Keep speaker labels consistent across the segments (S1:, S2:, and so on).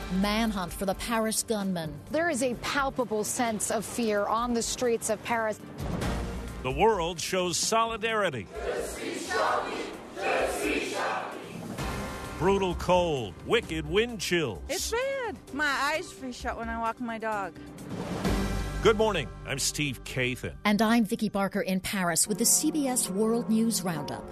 S1: Manhunt for the Paris gunman.
S2: There is a palpable sense of fear on the streets of Paris.
S3: The world shows solidarity. Brutal cold, wicked wind chills.
S4: It's bad. My eyes freeze shut when I walk my dog.
S3: Good morning. I'm Steve Kathan.
S1: And I'm Vicki Barker in Paris with the CBS World News Roundup.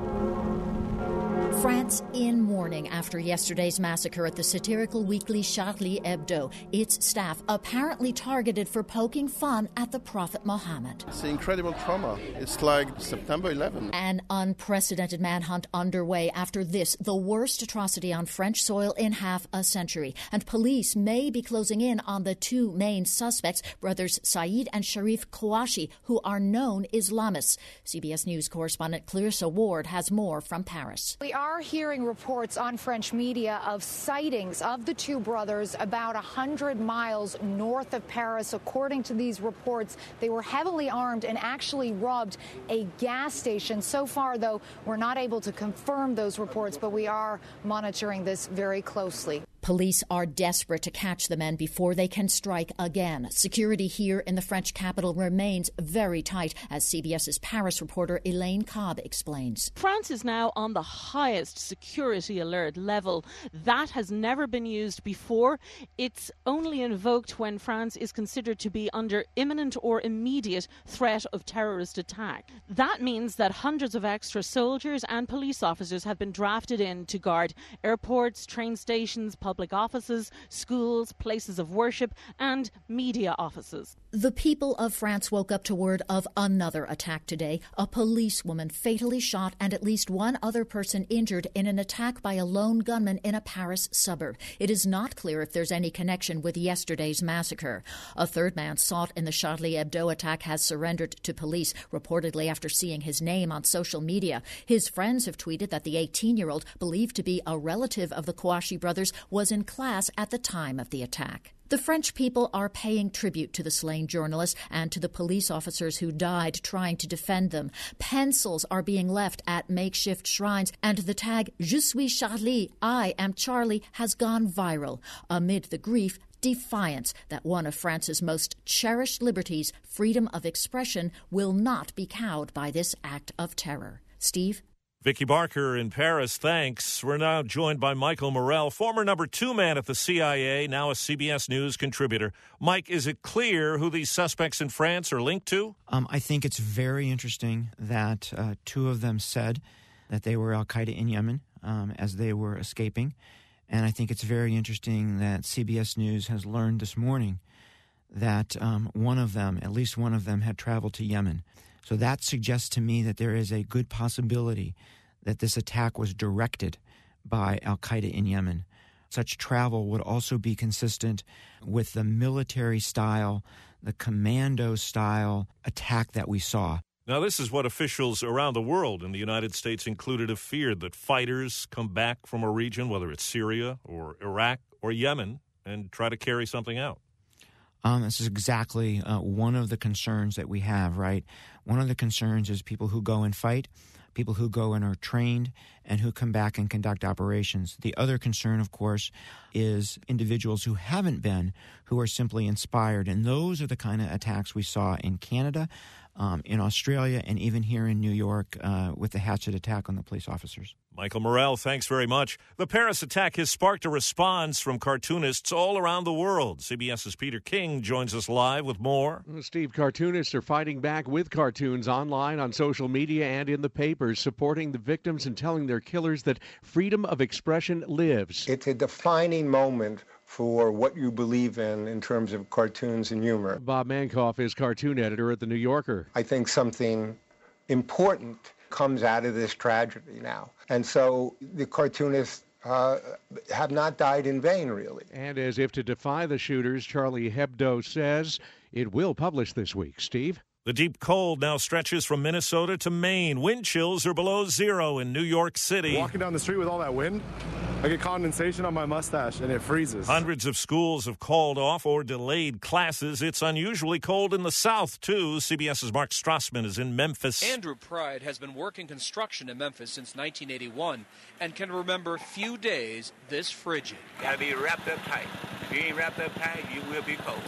S1: France in mourning after yesterday's massacre at the satirical weekly Charlie Hebdo. Its staff apparently targeted for poking fun at the Prophet Muhammad.
S5: It's an incredible trauma. It's like September 11.
S1: An unprecedented manhunt underway after this, the worst atrocity on French soil in half a century. And police may be closing in on the two main suspects, brothers Saeed and Sharif Kouachi, who are known Islamists. CBS News correspondent Clarissa Ward has more from Paris.
S2: We are hearing reports on French media of sightings of the two brothers about 100 miles north of Paris. According to these reports, they were heavily armed and actually robbed a gas station. So far, though, we're not able to confirm those reports, but we are monitoring this very closely.
S1: Police are desperate to catch the men before they can strike again. Security here in the French capital remains very tight, as CBS's Paris reporter Elaine Cobb explains.
S6: France is now on the highest security alert level. That has never been used before. It's only invoked when France is considered to be under imminent or immediate threat of terrorist attack. That means that hundreds of extra soldiers and police officers have been drafted in to guard airports, train stations, public offices, schools, places of worship, and media offices.
S1: The people of France woke up to word of another attack today. A policewoman fatally shot and at least one other person injured in an attack by a lone gunman in a Paris suburb. It is not clear if there's any connection with yesterday's massacre. A third man sought in the Charlie Hebdo attack has surrendered to police, reportedly after seeing his name on social media. His friends have tweeted that the 18-year-old, believed to be a relative of the Kouachi brothers, was in class at the time of the attack. The French people are paying tribute to the slain journalists and to the police officers who died trying to defend them. Pencils are being left at makeshift shrines, and the tag "Je suis Charlie," I am Charlie, has gone viral. Amid the grief, defiance that one of France's most cherished liberties, freedom of expression, will not be cowed by this act of terror. Steve?
S3: Vicki Barker in Paris, thanks. We're now joined by Michael Morell, former number 2 man at the CIA, now a CBS News contributor. Mike, is it clear who these suspects in France are linked to?
S7: I think it's very interesting that two of them said that they were al-Qaeda in Yemen as they were escaping. And I think it's very interesting that CBS News has learned this morning that one of them, at least one of them, had traveled to Yemen. So that suggests to me that there is a good possibility that this attack was directed by al-Qaeda in Yemen. Such travel would also be consistent with the military style, the commando style attack that we saw.
S3: Now, this is what officials around the world in the United States included have feared, that fighters come back from a region, whether it's Syria or Iraq or Yemen, and try to carry something out.
S7: This is exactly one of the concerns that we have, right? One of the concerns is people who go and fight, people who go and are trained, and who come back and conduct operations. The other concern, of course, is individuals who haven't been, who are simply inspired. And those are the kind of attacks we saw in Canada, in Australia, and even here in New York with the hatchet attack on the police officers.
S3: Michael Morell, thanks very much. The Paris attack has sparked a response from cartoonists all around the world. CBS's Peter King joins us live with more.
S8: Steve, cartoonists are fighting back with cartoons online, on social media, and in the papers, supporting the victims and telling their killers that freedom of expression lives.
S9: It's a defining moment for what you believe in terms of cartoons and humor.
S8: Bob Mankoff is cartoon editor at The New Yorker.
S9: I think something important comes out of this tragedy now. And so the cartoonists have not died in vain, really.
S8: And as if to defy the shooters, Charlie Hebdo says it will publish this week. Steve?
S3: The deep cold now stretches from Minnesota to Maine. Wind chills are below zero in New York City.
S10: Walking down the street with all that wind, I get condensation on my mustache and it freezes.
S3: Hundreds of schools have called off or delayed classes. It's unusually cold in the South, too. CBS's Mark Strassman is in Memphis.
S11: Andrew Pride has been working construction in Memphis since 1981 and can remember few days this frigid.
S12: Gotta be wrapped up tight. If you ain't wrapped up tight, you will be cold.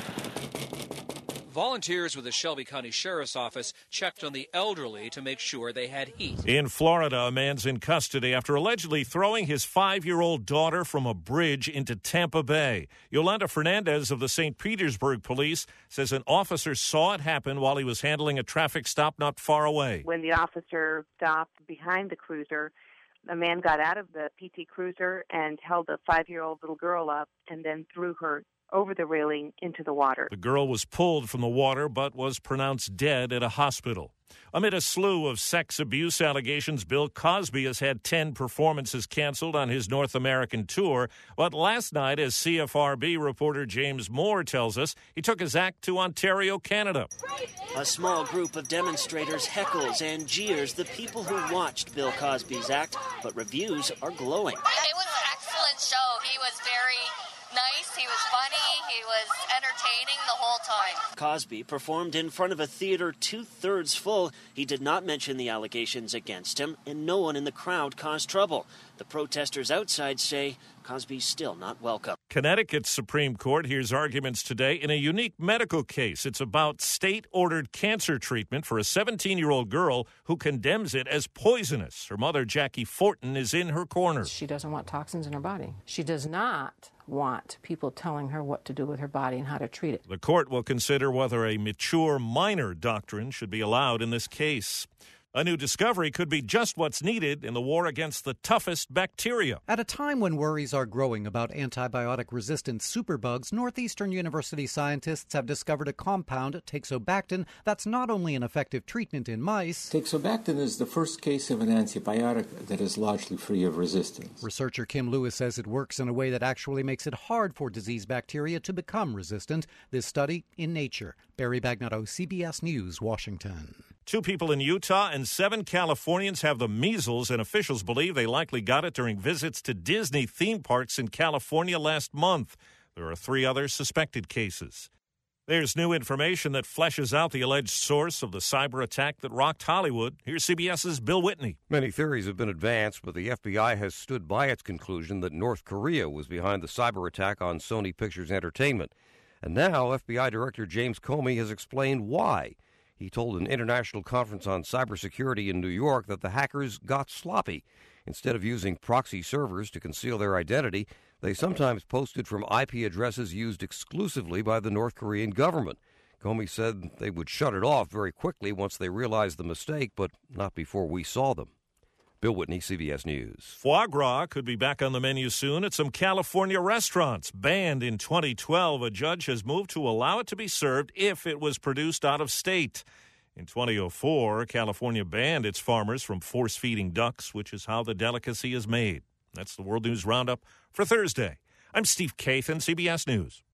S11: Volunteers with the Shelby County Sheriff's Office checked on the elderly to make sure they had heat.
S3: In Florida, a man's in custody after allegedly throwing his 5-year-old daughter from a bridge into Tampa Bay. Yolanda Fernandez of the St. Petersburg Police says an officer saw it happen while he was handling a traffic stop not far away.
S13: When the officer stopped behind the cruiser, a man got out of the PT Cruiser and held a 5-year-old little girl up and then threw her over the railing into the water.
S3: The girl was pulled from the water but was pronounced dead at a hospital. Amid a slew of sex abuse allegations, Bill Cosby has had 10 performances canceled on his North American tour. But last night, as CFRB reporter James Moore tells us, he took his act to Ontario, Canada.
S14: A small group of demonstrators heckles and jeers the people who watched Bill Cosby's act, but reviews are glowing.
S15: It was an excellent show. He was very nice, he was funny, he was entertaining the whole time.
S14: Cosby performed in front of a theater 2/3 full. He did not mention the allegations against him, and no one in the crowd caused trouble. The protesters outside say Cosby's still not welcome.
S3: Connecticut's Supreme Court hears arguments today in a unique medical case. It's about state-ordered cancer treatment for a 17-year-old girl who condemns it as poisonous. Her mother, Jackie Fortin, is in her corner.
S16: She doesn't want toxins in her body. She does not want people telling her what to do with her body and how to treat it.
S3: The court will consider whether a mature minor doctrine should be allowed in this case. A new discovery could be just what's needed in the war against the toughest bacteria.
S17: At a time when worries are growing about antibiotic-resistant superbugs, Northeastern University scientists have discovered a compound, teixobactin, that's not only an effective treatment in mice.
S18: Teixobactin is the first case of an antibiotic that is largely free of resistance.
S17: Researcher Kim Lewis says it works in a way that actually makes it hard for disease bacteria to become resistant. This study in Nature. Barry Bagnotto, CBS News, Washington.
S3: 2 people in Utah and 7 Californians have the measles, and officials believe they likely got it during visits to Disney theme parks in California last month. There are 3 other suspected cases. There's new information that fleshes out the alleged source of the cyber attack that rocked Hollywood. Here's CBS's Bill Whitney.
S19: Many theories have been advanced, but the FBI has stood by its conclusion that North Korea was behind the cyber attack on Sony Pictures Entertainment. And now FBI Director James Comey has explained why. He told an international conference on cybersecurity in New York that the hackers got sloppy. Instead of using proxy servers to conceal their identity, they sometimes posted from IP addresses used exclusively by the North Korean government. Comey said they would shut it off very quickly once they realized the mistake, but not before we saw them. Bill Whitney, CBS News.
S3: Foie gras could be back on the menu soon at some California restaurants. Banned in 2012, a judge has moved to allow it to be served if it was produced out of state. In 2004, California banned its farmers from force-feeding ducks, which is how the delicacy is made. That's the World News Roundup for Thursday. I'm Steve Kathan, CBS News.